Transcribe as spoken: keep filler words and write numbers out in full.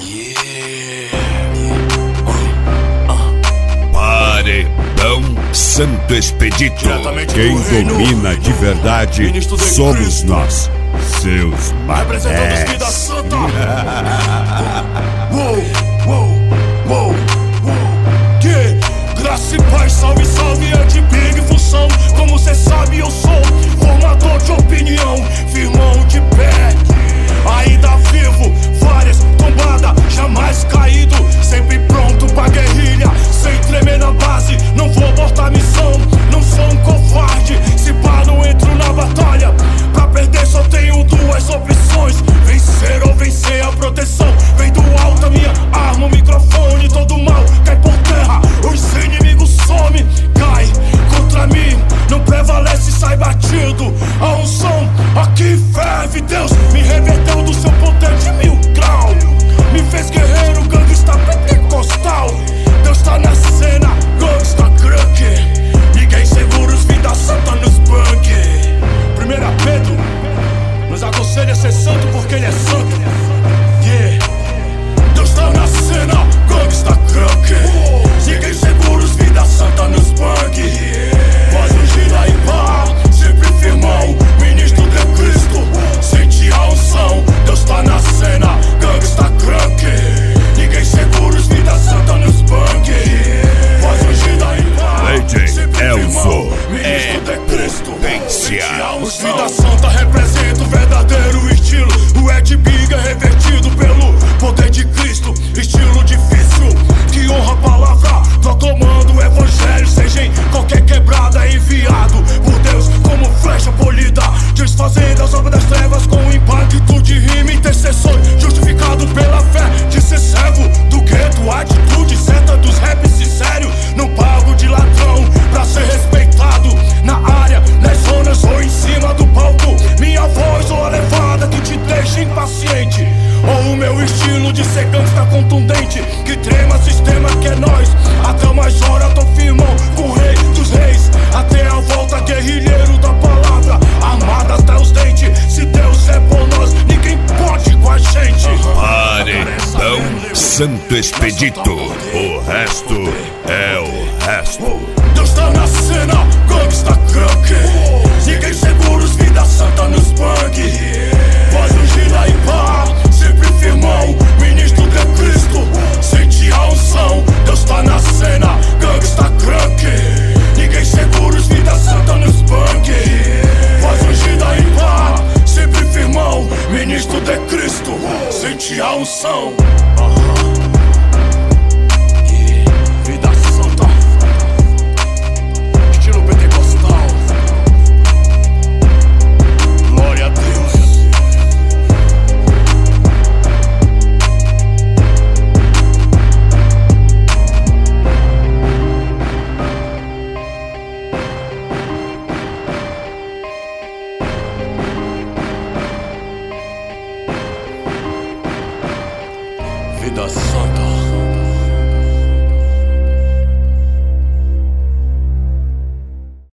Paredão Santo Expedito. Quem domina de verdade somos nós, seus matés. Uou, uou, uou, uou. Que graça e paz, salve, salve, é de big função. Como cê sabe, eu sou formador de opinião, firmão de pé, ainda vivo, várias tombadas, jamais caído, sempre pronto pra guerrilha, sem tremer na base, não vou abortar missão, não sou um covarde, se pá não entro na batalha, pra perder só tenho duas opções, vencer ou vencer a proteção, vem do alto a minha arma, o microfone, todo mal cai por terra, os inimigos some, cai contra mim, não prevalece, sai batido, a unção aqui ferve, Deus me reverteu do seu poder de mil grau, me fez guerreiro, gangsta pentecostal, Deus tá na cena, gangsta crack, ninguém segura os vida santa nos bunk. Primeira Pedro nos aconselha a ser santo porque ele é santo, yeah. Deus tá na cena, gangsta crack, ninguém segura os vida santa nos bunk, faz um gira e pá, sempre firmão, ministro de Cristo, sente a unção, Deus tá na cena, gangsta crack, ninguém segura os vida santa nos bunk, faz um gira e pá, Lady Elzo ministro de Cristo, potencial. os vida santa representa o verdadeiro estilo, o Ed Big é revertido pelo poder de Cristo, estilo difícil, que honra a palavra, proclamando o evangelho, seja em qualquer quebrada, enviado por Deus como flecha polida, desfazendo as obras das trevas com impacto de rima, intercessor, justificado pela fé, de ser servo do gueto, atitude certa dos raps sincero, não pago de ladrão pra ser respeitado na área, nas zonas ou em cima do palco, minha voz ou a levada que te deixa impaciente, ou o meu estilo de ser gangsta contundente, que trema sistema que é nós, até mais hora tô firmão com o rei dos reis, até a volta guerrilheiro da palavra, armada até os dentes, se Deus é por nós, ninguém pode com a gente. Paredão Santo Expedito, o resto é o resto. Deus tá na cena, gangsta crack, ninguém segura os vida santa nos bug, faz um gira e pá, sempre firmão, ministro de Cristo, sente a unção, Deus tá na cena, gangsta crack, ninguém segura os vida santa nos bug, faz um gira e pá, sempre firmão, ministro de Cristo, sente a unção. Vida santa, estilo pentecostal, glória a Deus. Vida santa.